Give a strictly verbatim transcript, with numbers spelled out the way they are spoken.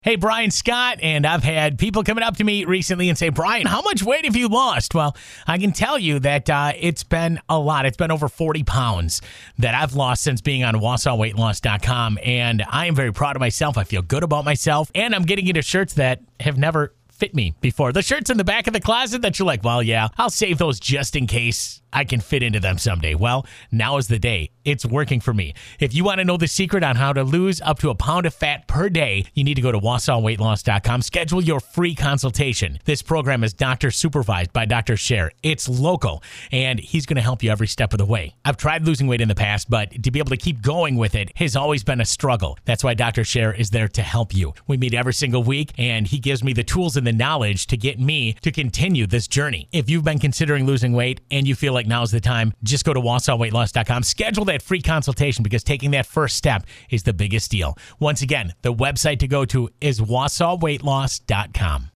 Hey, Brian Scott, and I've had people coming up to me recently and say, Brian, how much weight have you lost? Well, I can tell you that uh, it's been a lot. It's been over forty pounds that I've lost since being on Wausau Weight Loss dot com, and I am very proud of myself. I feel good about myself, and I'm getting into shirts that have never fit me before. The shirts in the back of the closet that you're like, well, yeah, I'll save those just in case I can fit into them someday. Well, now is the day. It's working for me. If you want to know the secret on how to lose up to a pound of fat per day, you need to go to Wausau Weight Loss dot com. Schedule your free consultation. This program is doctor supervised by Doctor Scher. It's local, and he's going to help you every step of the way. I've tried losing weight in the past, but to be able to keep going with it has always been a struggle. That's why Doctor Scher is there to help you. We meet every single week, and he gives me the tools and the knowledge to get me to continue this journey. If you've been considering losing weight and you feel like now's the time, just go to Wausau Weight Loss dot com. Schedule that free consultation because taking that first step is the biggest deal. Once again, the website to go to is Wausau Weight Loss dot com.